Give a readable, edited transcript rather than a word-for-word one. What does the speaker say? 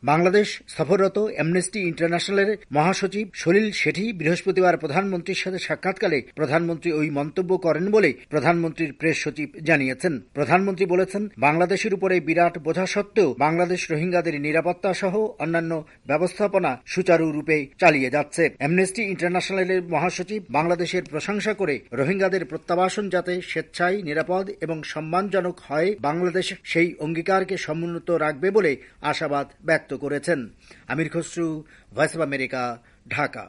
বাংলাদেশ সফররত অ্যামনেস্টি ইন্টারন্যাশনালের মহাসচিব সলিল শেঠি বৃহস্পতিবার প্রধানমন্ত্রীর সাথে সাক্ষাৎকালে প্রধানমন্ত্রী ওই মন্তব্য করেন বলে প্রধানমন্ত্রীর প্রেস সচিব জানিয়েছেন। প্রধানমন্ত্রী বলেছেন, বাংলাদেশের উপরে বিরাট বোঝা সত্ত্বেও বাংলাদেশ রোহিঙ্গাদের নিরাপত্তা সহ অন্যান্য ব্যবস্থাপনা সুচারুরূপে চালিয়ে যাচ্ছে। অ্যামনেস্টি ইন্টারন্যাশনালের মহাসচিব বাংলাদেশের প্রশংসা করে রোহিঙ্গাদের প্রত্যাবাসন যাতে স্বেচ্ছায়, নিরাপদ এবং সম্মানজনক হয়, বাংলাদেশ সেই অঙ্গীকারকে সমুন্নত রাখবে বলে আশাবাদ ব্যক্ত করেছেন। Amir Khasru, Voice of America, Dhaka.